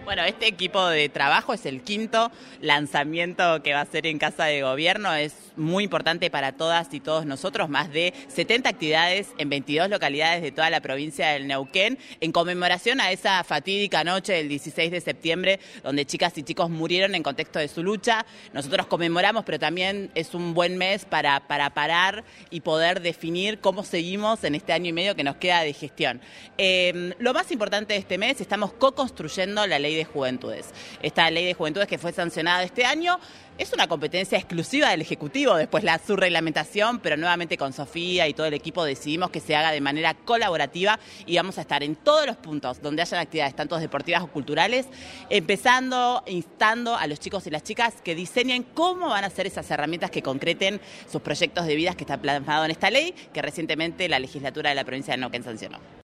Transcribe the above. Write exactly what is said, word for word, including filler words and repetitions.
Bueno, este equipo de trabajo es el quinto lanzamiento que va a ser en Casa de Gobierno. Es muy importante para todas y todos nosotros. Más de setenta actividades en veintidós localidades de toda la provincia del Neuquén, en conmemoración a esa fatídica noche del dieciséis de septiembre, donde chicas y chicos murieron en contexto de su lucha. Nosotros conmemoramos, pero también es un buen mes para, para parar y poder definir cómo seguimos en este año y medio que nos queda de gestión. Eh, lo más importante de este mes, estamos co-construyendo la ley de juventudes. Esta ley de juventudes que fue sancionada este año es una competencia exclusiva del Ejecutivo, después la subreglamentación, pero nuevamente con Sofía y todo el equipo decidimos que se haga de manera colaborativa y vamos a estar en todos los puntos donde hayan actividades, tanto deportivas o culturales, empezando, instando a los chicos y las chicas que diseñen cómo van a ser esas herramientas que concreten sus proyectos de vida que está plasmado en esta ley, que recientemente la legislatura de la provincia de Neuquén sancionó.